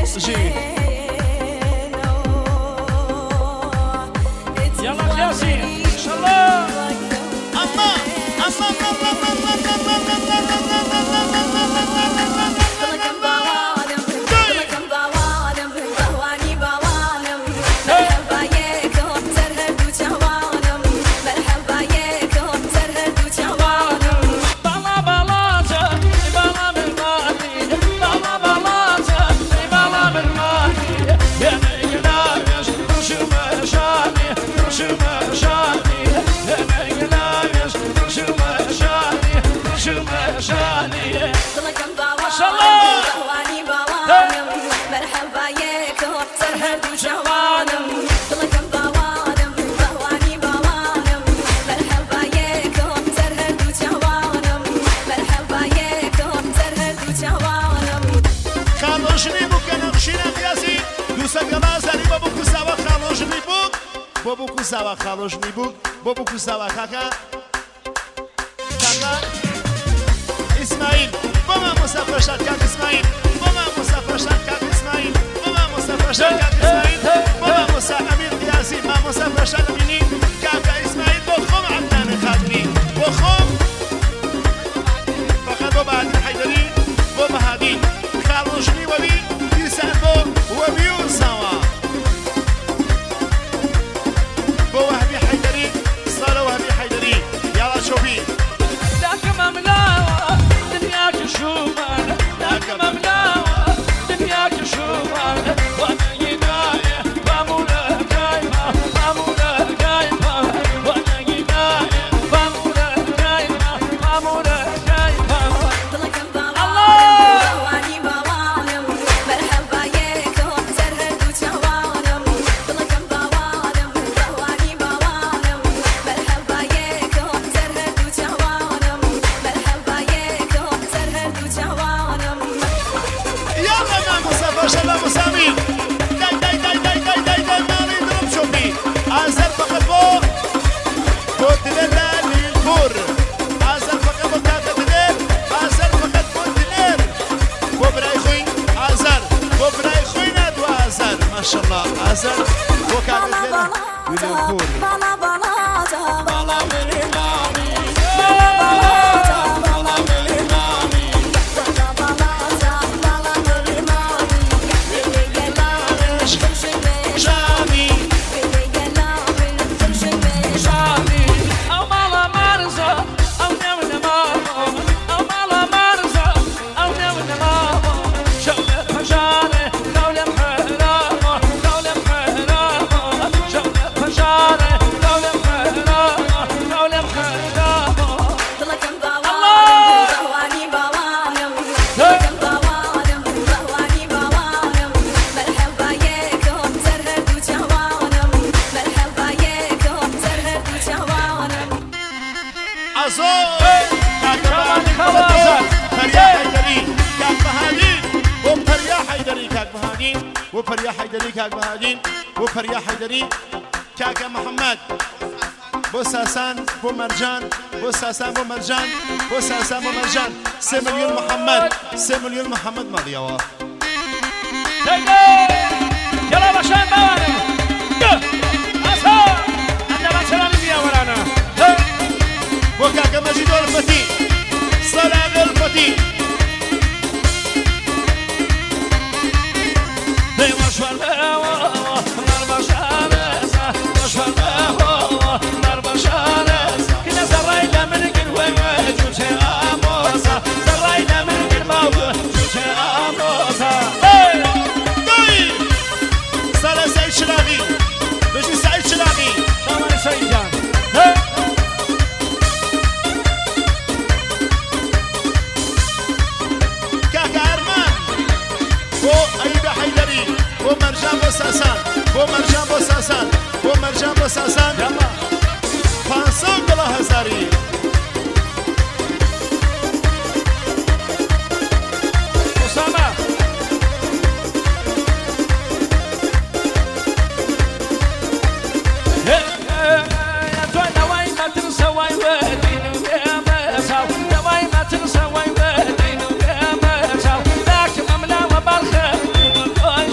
جي يلا قياسي ان شاء الله الله بابو سوا خالوش میبود بابو سوا کاکا اسماعیل بابا مسافر شد کاک اسماعیل بابا مسافر شد کاک اسماعیل بابا مسافر شد کاک اسماعیل بابا مسافر امیر قیاسی ما مسافر شد امینی کاکا اسماعیل بخم عدنان خادمی بخم فقط بابا هادی حیدری بابا هادی خالوش میوبی دیسان بو وبیو سوا وهبي حيدري صار وهبي حيدري يلا شوفي لك مملاوة دنياك شومان لك مملاوة دنياك شومان وانا يناية بامولا كايمة بامولا كايمة وانا يناية بامولا كايمة بامولا كايمة الله واني بوانم مرحبا يكم سرهد وشوانم طلقم بوانم واني بوانم مرحبا يكم سرهد وشوانم مرحبا يكم سرهد وشوانم يلا ما مسافر شلا مسامي داي مالي ضرب شوفي عزل فقط بو دلال للفور عزل فقط بو كاكا دلال عزل فقط بو دلال بو براي خوين عزل بو براي خوين ادو عزل ما شاء الله عزل بو كاكا دلال وللفور بالا وفريا حيدري كاك بهادين وفريا حيدري كاكا محمد بو ساسان بو مرجان بو ساسان بو مرجان بو ساسان بو مرجان 3 مليون محمد 3 مليون محمد ماليوا يلا باشان بوانه اصلا عندما سلام بيا ورانا بو كاكا مجيد الفتي صلاة الفتي بو مرجان بو ساسان پانسان دلا هزاری اسامه يا توي نواي ما تنسى واي ودين يا مساو نواي ما تنسى واي ودين يا مساو ذاك مملا وبالخير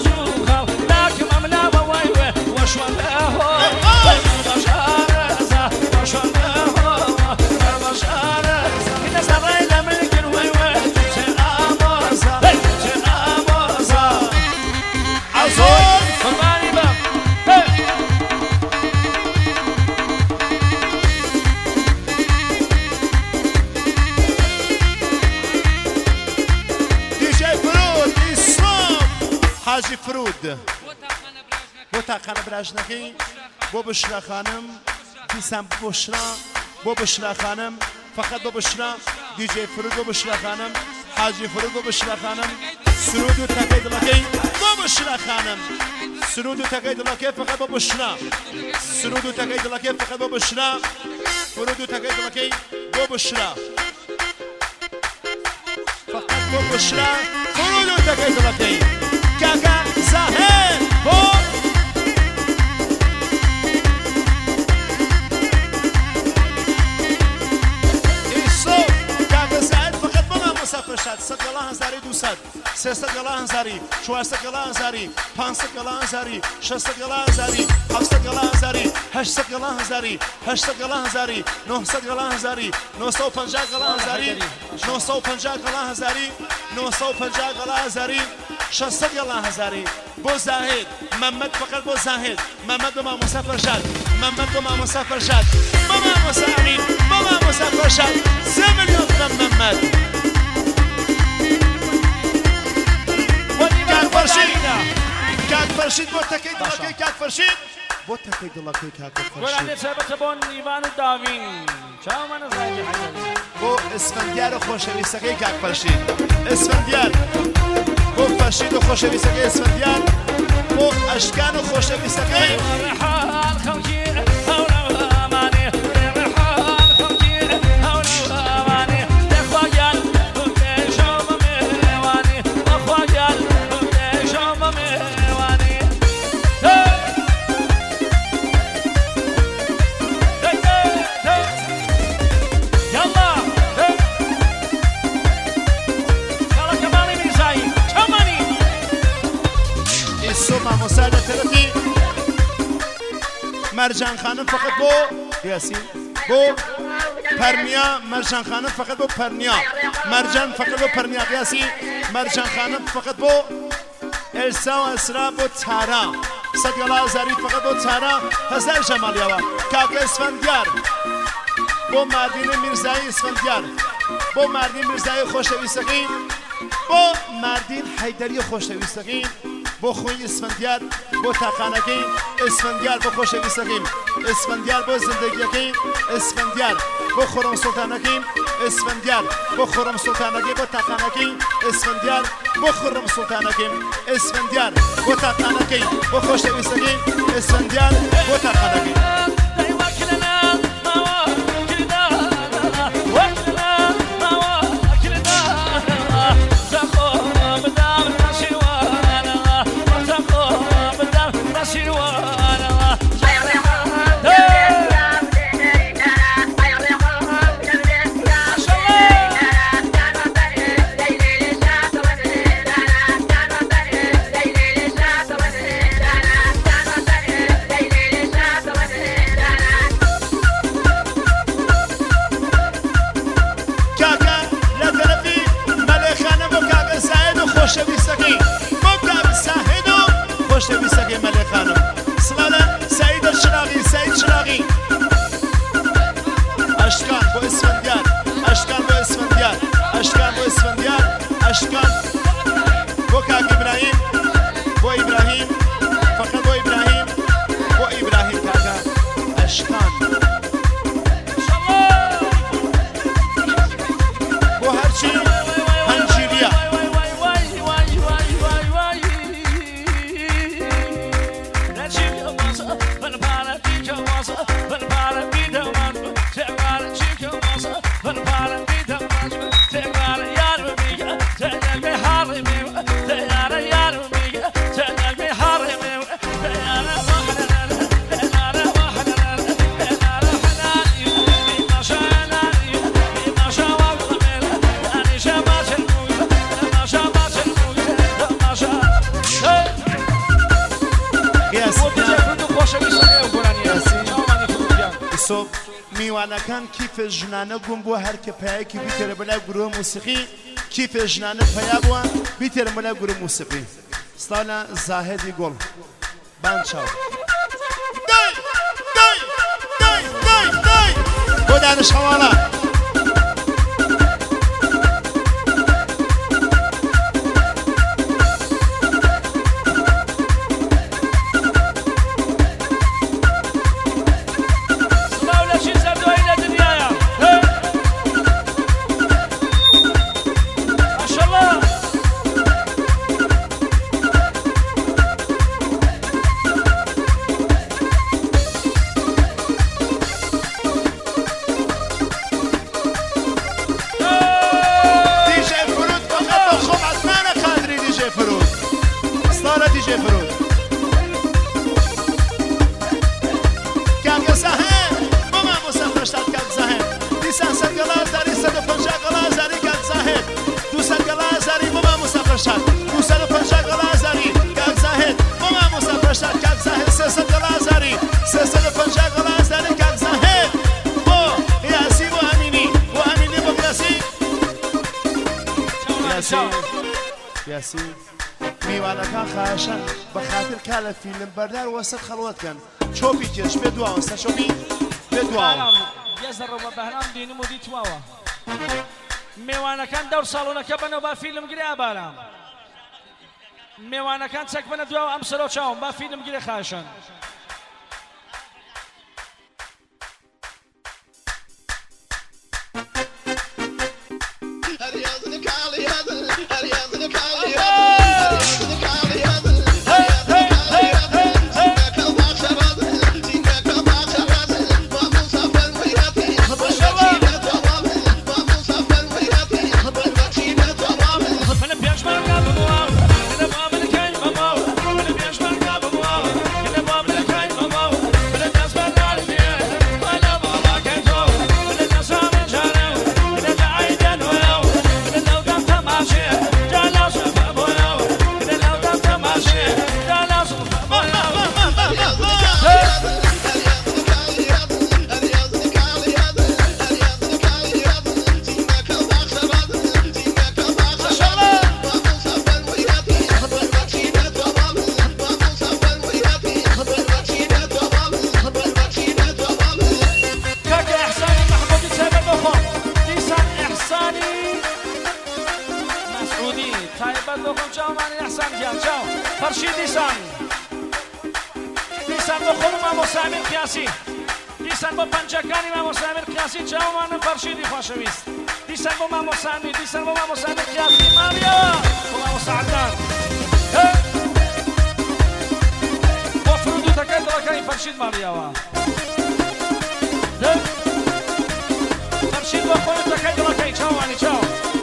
حاجی فرود بۆ تاقانە براژنەکەی بۆ بشرا خانم دیسان بۆ بشرا خانم فقط بۆ بشرا دیجێ فرود بۆ بشرا خانم حاجی فرود بۆ بشرا خانم سرود و تەکەی دڵەکەی بۆ بشرا خانم سرود و تەکەی دڵەکەی فقط بۆ بشرا سرود و تەکەی دڵەکەی فقط بۆ بشرا فرود و تەکەی دڵەکەی بۆ بشرا فقط بۆ بشرا فرود و تەکەی دڵەکەی کاکا زاهر بۆ سد گلا هزاری 200 300 گلا هزاری 400 گلا هزاری 500 گلا هزاری 600 گلا هزاری 700 گلا هزاری 800 گلا هزاری 800 گلا هزاری 900 گلا هزاری 950 گلا هزاری 950 گلا هزاری 950 گلا هزاری 600 گلا هزاری بو زاهد محمد فقط بو زاهد محمد با مسافر شد محمد با مسافر شد با مسافرین با مسافر شد 3 میلیون محمد کاک فرشید بۆ تەکەی دڵەکەی کاک فرشید بۆ تەکەی دڵەکەی کاک فرشید گۆرانێ چێبەتە بۆن ئیڤان و داوین چاومانە زایدی حەجەری بۆ ئەسفەندیار و خۆشەویستەکەی کاک فرشید ئەسفەندیار بۆ فرشید و خۆشەویستەکەی ئەسفەندیار بۆ ئەشکان و خۆشەویستەکەی ڕێحال خەڵکی هەورەوامانێ ڕێحال خەڵکی هەورەوامانێ دەخواگیان بێژۆ بەمێوانێ دەخواگیان بێژۆ بەمێوانێ یاڵا خەڵەکە ماڵی میرزایی چاومانی ئیسۆ مامۆسا لە تەرەفی مەرجان خانم فقط بۆ یاسین بۆ پەرنیا مەرجان خانم فقط بۆ پەرنیا مەرجان فقط بۆ پەرنیا یاسی مەرجان خانم فقط بۆ ئێلسا و ئەسرا بۆ چارە 100 گەڵا هەزاری فقط بۆ چارە 1000 ژەماڵیەوە کاکە ئەسفەندیار بۆ ماردینە میرزایی ئەسفەندیار بۆ ماردین میرزایی خۆشەویستەکەی بۆ ماردین حەیدەری خۆشەویستەکەی بۆ خۆی ئەسفەندیار بۆ تاقانەکەی ئەسفەندیار بۆ خۆشەویستەکەی ئەسفەندیار بۆ زندگیەکەی ئەسفەندیار بۆ خۆڕەم سوڵتانەکەی ئەسفەندیار بۆ خۆڕەم سوڵتانەکەی بۆ تاقانەکەی ئەسفەندیار بۆ خۆڕەم سوڵتانەکەی ئەسفەندیار بۆ تاقانەکەی بۆ خۆشەویستەکەی ئەسفەندیار بۆ تاقانەکەی میوانەکان کیفە ژنانە بوون بۆ هەر کە پایەکی بیتێرە بەلای گروه موسیقی کیفە ژنانە پیا بووە بیتێرە بەلای گروه موسیقی ستاولە زاهدی گۆڵ بان چاو بۆ دانش هەواڵە بجي فرود كاك زاهن ماما مسافر شاد كاك زاهن ديسان سرقلا زاري سد پنجا قلا زاري كاك زاهن دوسر قلا زاري ماما مسافر شاد دوسر پنجا قلا زاري كاك زاهن ماما مسافر شاد كاك زاهن سسر قلا زاري سسر پنجا قلا زاري كاك زاهن او ياسي و اميني بقراسي ياسي میوانەکان خاشن بە خاطر کا لە فیلم بەردار وەسەد خەڵوەتکەن چۆپی کێش بێ دواوە سەر چۆپی بێ دواوە یەزەڕە بە بەهرام دینم و دیتواوە میوانەکان دەور ساڵۆنەکە بنەوە با فیلم گرێ ئابارام میوانەکان چەک بنە دواوە ئەم سەرۆ چاوم با فیلم گرێ خاشن دیسان با خودم ما مسامر قیاسی دیسان با پنجکانی ما مسامر قیاسی جوانم فرشیدی خوشویست دیسان با ما مسامر قیاسی ماریا با ما مساعدان با فرودو تکرد رکای فرشید ماریا و فرشید با خودم تکرد رکای جوانی جوان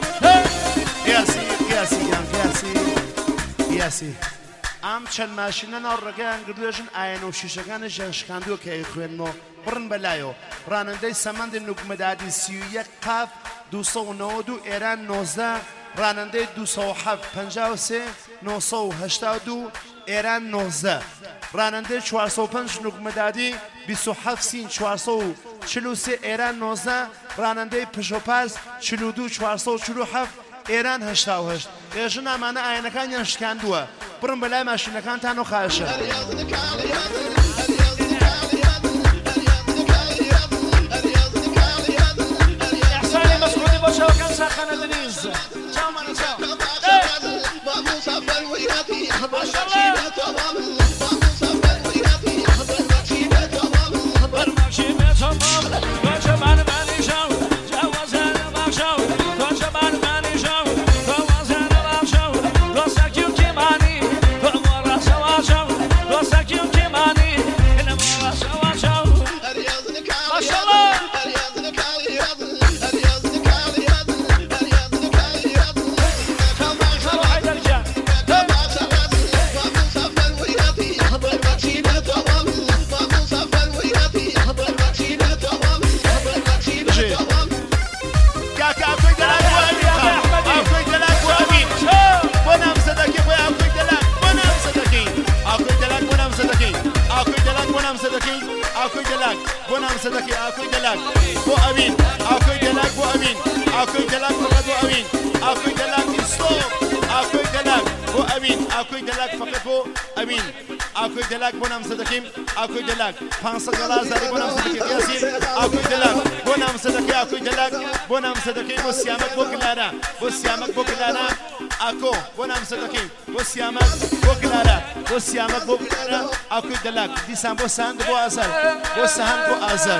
قیاسی ئەم چەند ماشینە ناو ڕێگەیان گردوێژن ئاەنە و شیشەکانی ژەنشکاندووە کە ئەیخوێنمەوە بڕن بەلایەوە ڕانندەی سەمەندی نوگمەدادی 31 قاف 292 ئێران 19 ڕانندەی 207 53 982 ئێران 19 ڕانندەی 405 نوگمەدادی 27 سین 443 ئێران 19 ڕانندەی پژۆپاس 42 447 ئێران 88 ێژن ئەمانە ئاەنەکانیان شکاندووە بڕم بەلای ماشینەکانتان و خاشە ئەحسانی مەسعودی بۆ شەوەکان ساخانە دنیز چاومانە چاو ئاکۆی دەلاک بۆ ئەوین ئاکۆی دەلاک بۆ ئەوین ئاکۆی دەلاک فقط بۆ ئەوین ئاکۆی دەلاک ئیسۆپ ئاکۆی دەلاک بۆ ئەوین ئاکۆی دەلاک فقط بۆ ئەوین ئاکۆی دەلاک بۆ نامزەدەکەیم ئاکۆی دەلاک 500 دلار زاری بۆ نامزەدەکەی یاسین ئاکۆی دەلاک بۆ نامزەدەکەی ئاکۆی دەلاک بۆ نامزەدەکەی بۆ سیامەک بۆ گلارە بۆ سیامەک بۆ گلارە ئاکۆ بۆ نامزەدەکەی بۆ سیامەک بۆ گلارە بۆ سیامەک بۆ گلارە ئاکۆی دەلاک دیسان بۆ سەهەند بۆ ئازار بۆ سەهەند بۆ ئازار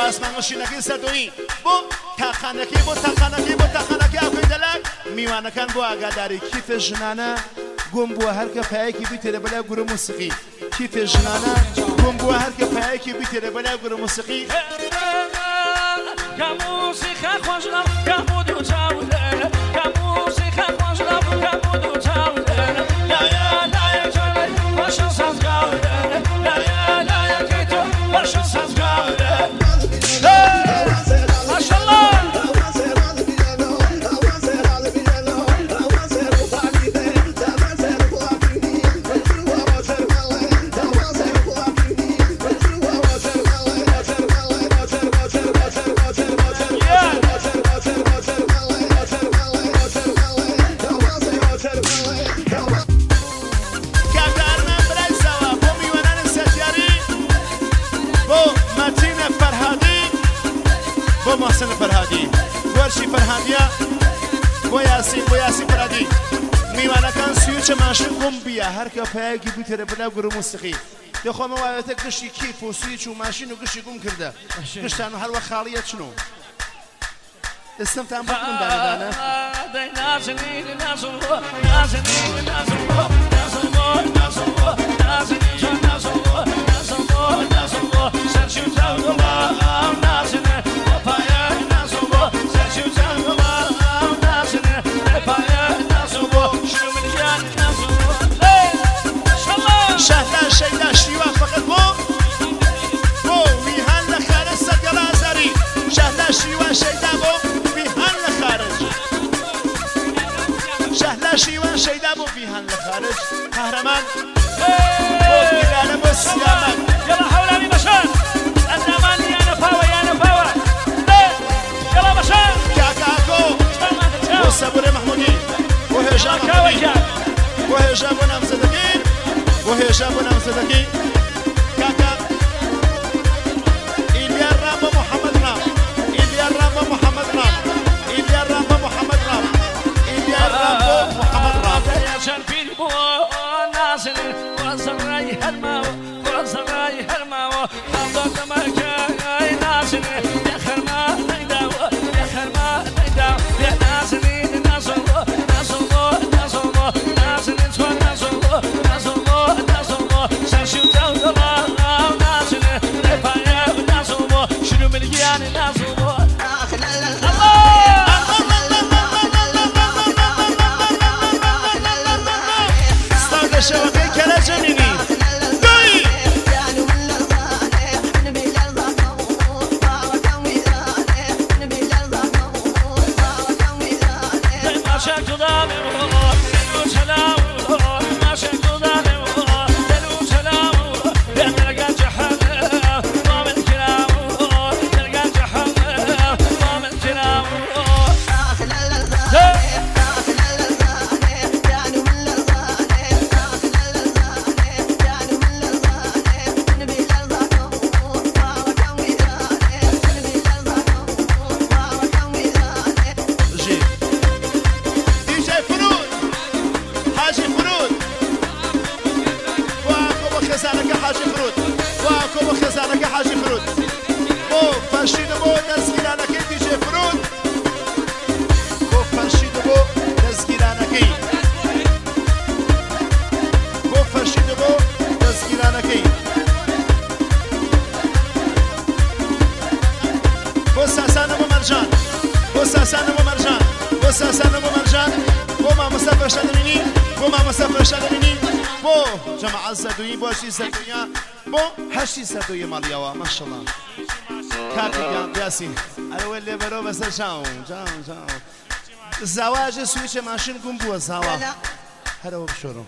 اسمان ماشینەکەی سەردۆیی بۆ تاقانەکەی ئەوکەی دەلاک میوانەکان بۆ ئاگاداری کیفە ژنانە گۆم بووە هەرکە پایەکی بیتێرە بەلای گورە موسیقی کیفە ژنانە گۆم بووە هەرکە پایەکی بیتێرە بەلای گورە موسیقی موسیقا خۆشڵام کەمود و چاودێ موسیقا خۆشڵام کەمود و چاودێ لایە جانەی باشە سازگاودێ لایەکەی تۆ باشە سازگاودێ ماشەڵڵا محسن فرهادی ورشی فرهادیه بۆ یاسین فرهادی میوانەکان سویچە ماشین گم بیە هەرکە پایەکی بوتێرە بەلای گورە موسیقی دەخۆمە وایەتە گشتی کیف و سویچ و ماشین و گشتی گم کردە گشتان و هەروە خاڵیە چنۆ دەستمتان بکن دانەدانە شهلا شیدا شیوا فقط بۆ ویهان لە خارج سەرگەڵا ئازاری شهلا شیوا شیدا بۆ ویهان لە خارج شهلا شیوا شیدا بۆ ویهان لە خارج قهرەمان بۆ گیرانە بۆ سیامەت يلا حولاني بشار الزمان يانا باوا يلا بشار كاكاكو بۆ سەبورێ مەحمودی بۆ هێژان بۆ هێژان بۆ نامزەدەکەی بۆ هێژان بۆ نامزەدەکەی کاکا ئیلیار رام بە محەممەد رام ئیلیار رام بە محەممەد رام ئیلیار رام بە محەممەد رام ئیلیار رام بۆ محەممەد رام يشان بير بو نازل وزراي هرماو خلصت مكاي نازل يا خرما نيداو يا نازلين نازل سرشو تاو نازل رفايا نازل شنو من جياني نازل شبكة كلا جنيني جماعة زادوين بوشي زادويا بو هشي زادويا ماليوا ما شاء الله كارتيكا ياسين الأول اللي برو بس جاو الزواج سويتش ماشين قم بوا زوا هذا هو بشورو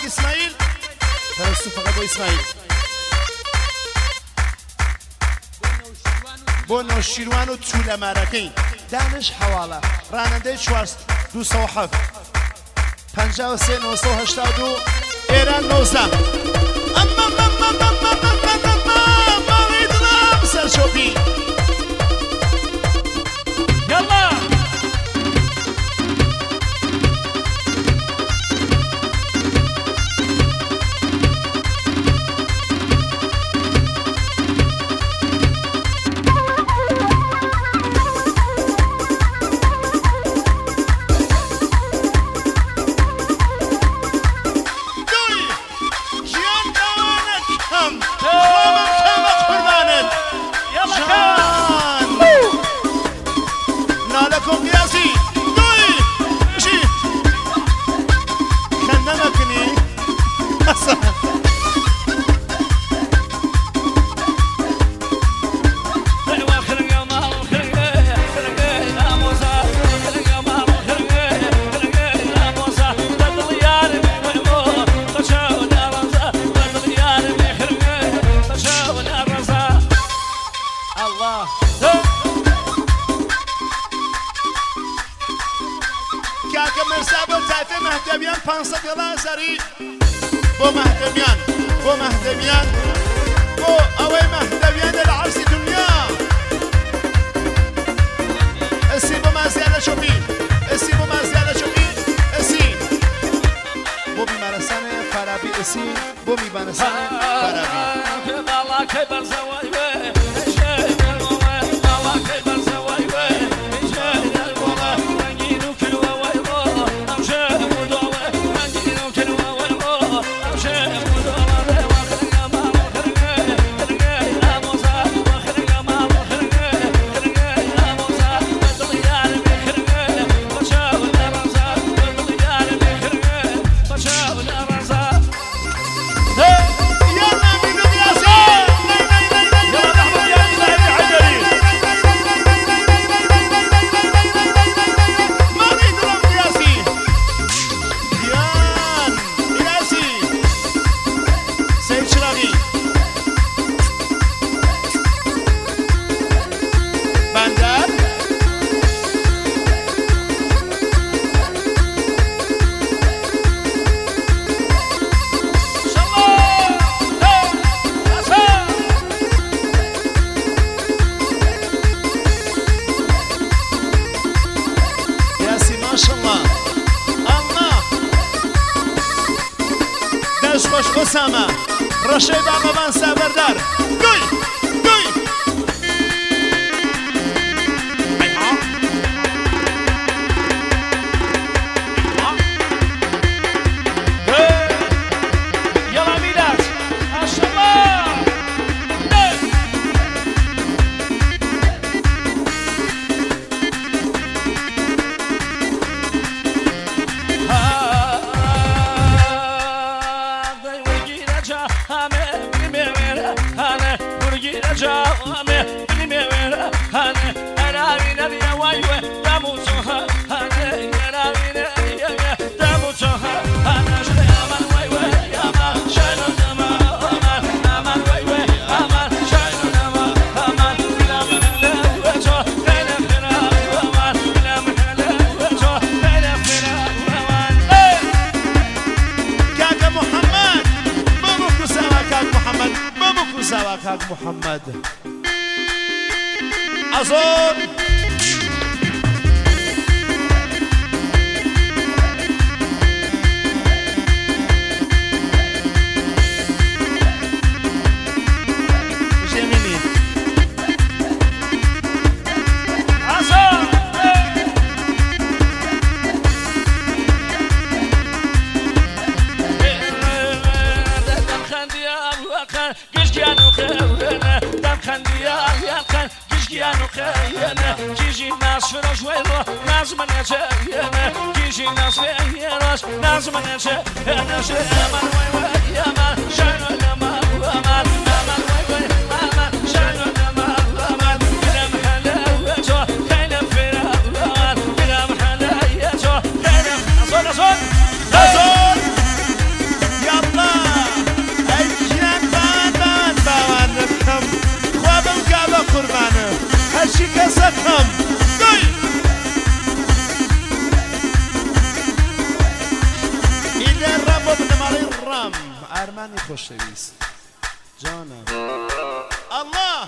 اسماعیل پرستو فقط با اسماعیل بۆ نەوشیروان و چوولە مارەکەی دانش حواڵە ڕانندەی 207 53 982 ئێران 19 ماڵی دڵم سەرچۆپی يلا مهدویان 500 دلار سری بو مهدویان بو اوی مهدویان العرس دنیا اسی بو مازیاله شوپی اسی بو بیمارستان فرابی اسی بو بیمارستان فرابی Osama, Rashid Amavan Sabardar, Duy! محمد أظن جميل أظن Giano khayana kiji nas frosh welo nas manache yana kiji nas yeros nas manache yana she aman way yaman shano nama aman way aman shano nama aman bilam hala to kana fira aman bilam hala to kana azon جانی خوشویست جانم الله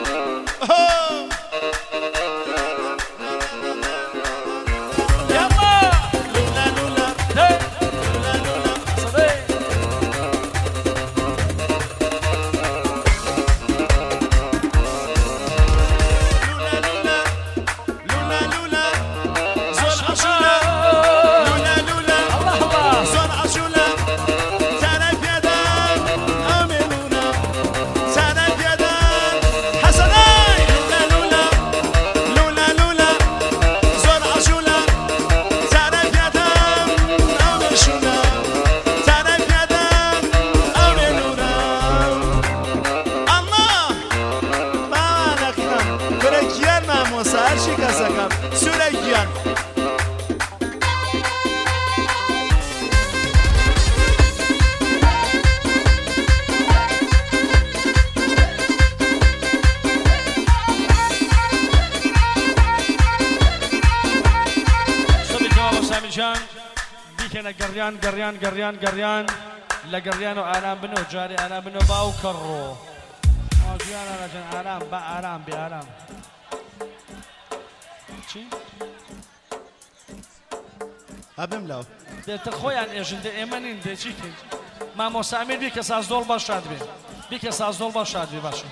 گریان لگریان و آرام بنو جاری آرام بنو باو کرو آجیان آرام با آرام بی آرام چی؟ هبم لو ده خویان ایشنده ایمانین ده چی کنی؟ ما مسامیر بی که سازدول باشد بی که سازدول باشد بی باشه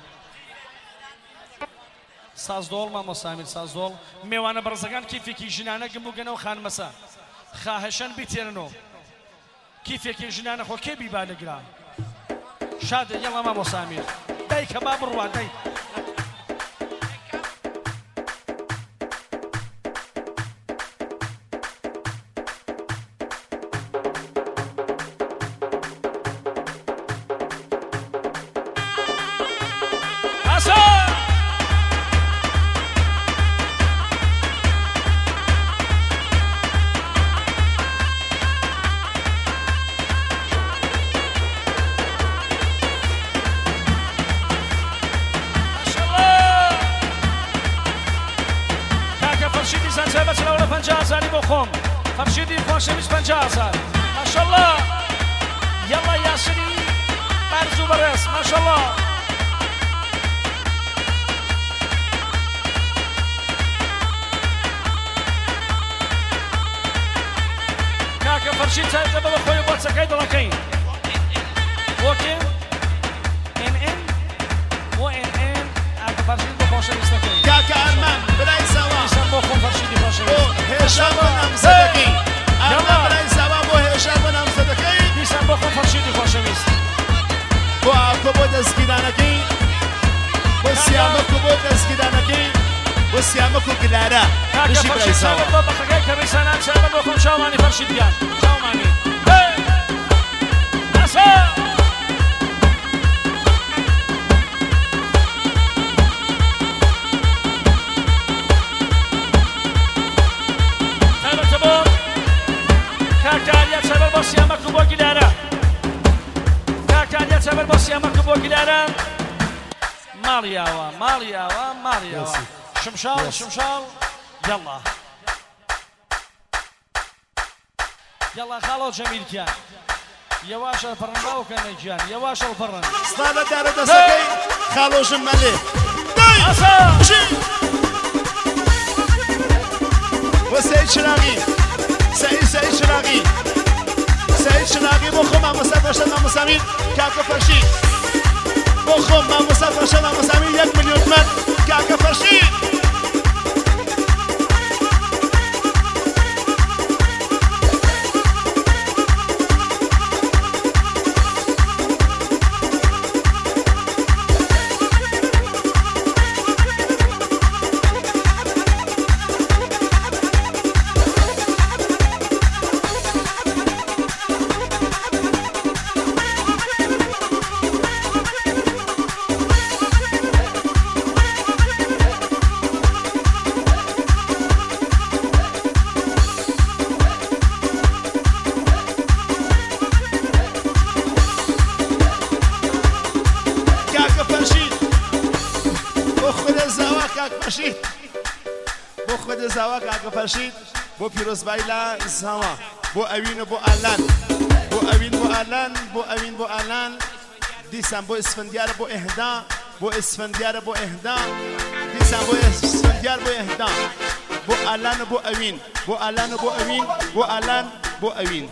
سازدول ما مسامیر سازدول میوانه برزگان کیفی کی جنانه گم بگنه و خان مسا خواهشان بیترنو كيف جنان خو كي بيبالغرا شاد يلا ما مسامير داي كباب الروان داي فرشيدي خوشويست 50,000 ما شاء الله يلا ياسري برزو برس ما شاء الله كاكا فرشيد سايد بابا خويا بوتسا كايد لكين وكين ان وان اكا فرشيد بخوشويست كاين كاكا ارمان بلاي سوا يسمو خو فرشيدي خوشويست هشام بنام صدقي ارمان بلاي سوا بو هشام بنام صدقي يسمو خو فرشيدي خوشويست بو اكو بو دسكيدانكي بو سيامكو بو دسكيدانكي بو سيامكو كلارا كاكا فرشيد سايد بابا خاكاي كريسانان سايد بابا خو شاوماني فرشيديان شاوماني هي اسا كاكاليا تسبر بوسيامك بوغيلارا كاكاليا تسبر بوسيامك بوغيلارا مالياوا شمشال يلا خالو جميل كان يواش الفرن باو كان يجان يواش الفرن صلاة دار دسكي خالو جمالي اسا وسيد شراغي سعيد شراغي بخو ما مسافر شد مسامين كاكا فرشيد بخو ما مسافر شد مسامين 1 مليون من كاكا فرشيد بو خود زواج اگه فرشید بو پیروز بایلا زما بو اوین بو آلان بو اوین بو الان بو اوین بو الان دیسان بو اسفندیار بو اهدا بو اسفندیار بو اهدا دیسان بو اسفندیار بو اهدا بو الان بو اوین بو الان بو اوین بو الان بو اوین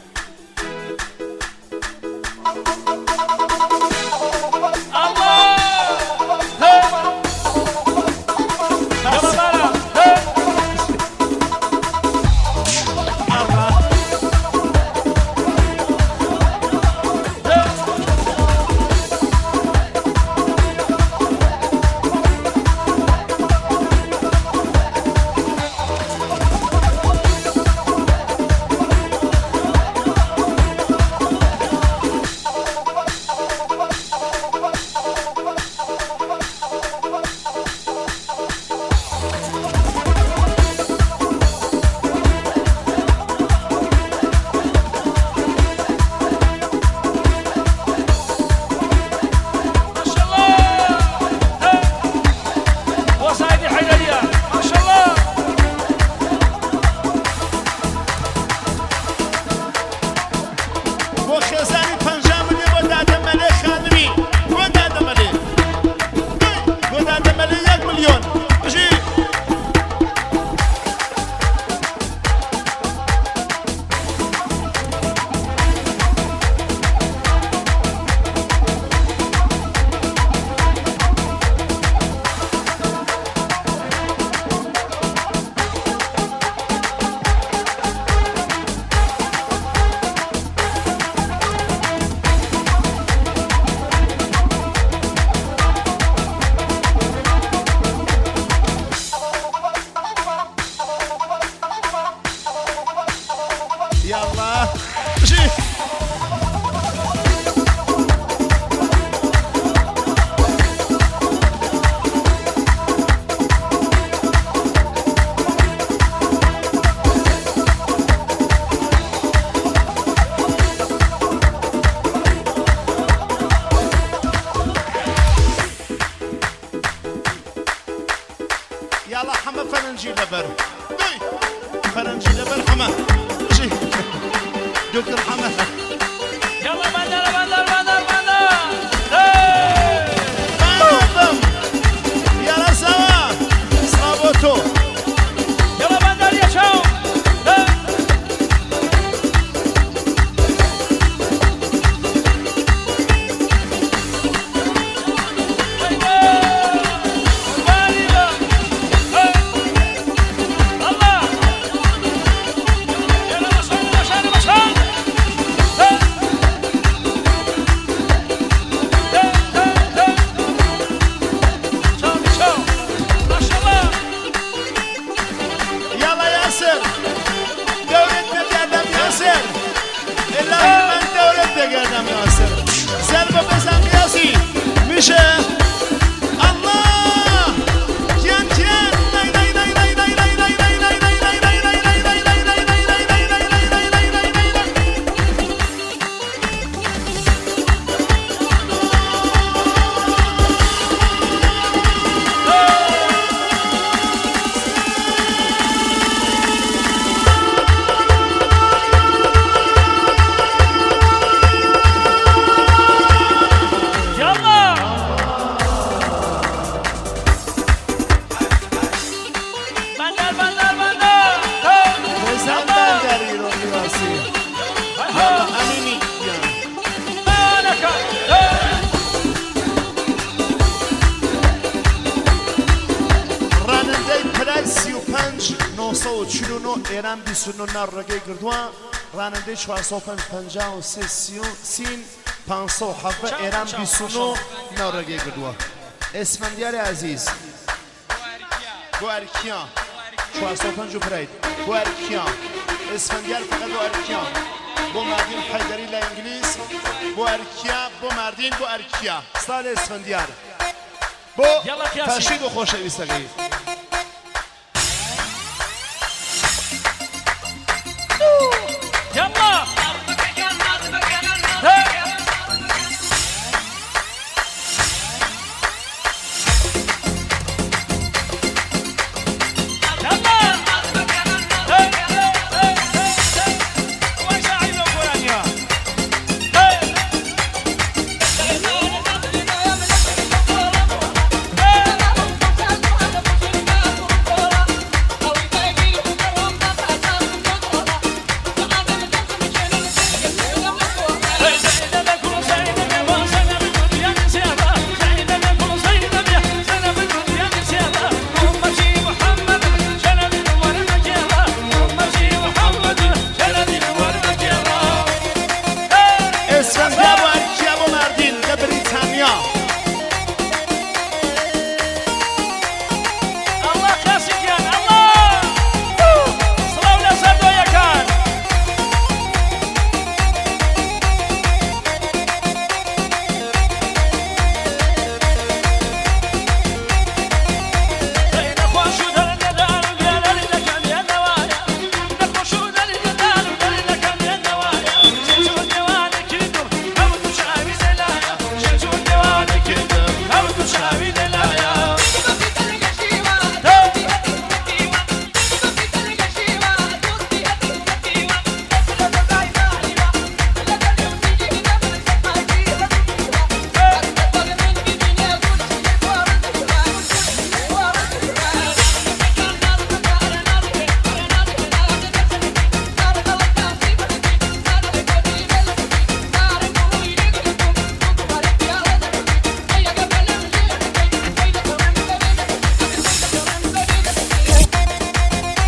يلا حما فرنجي لبر فرنجي لبر حما جي دكتور حما يلا بندر بندر بندر بندر بندم يلا سوا صابوتو يلا بندر يا شو ایران 29 نرگه گردوان راننده 453 سین 507 ایران 29 نرگه گردوان اسفندیار عزیز گوارکیان 405 پرید گوارکیان اسفندیار فقط گوارکیان بو مردین حیدری لانگلیس گوارکیان بو مردین گوارکیان سال اسفندیار بو فرشید و خوشویستگی يلا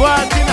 فاتن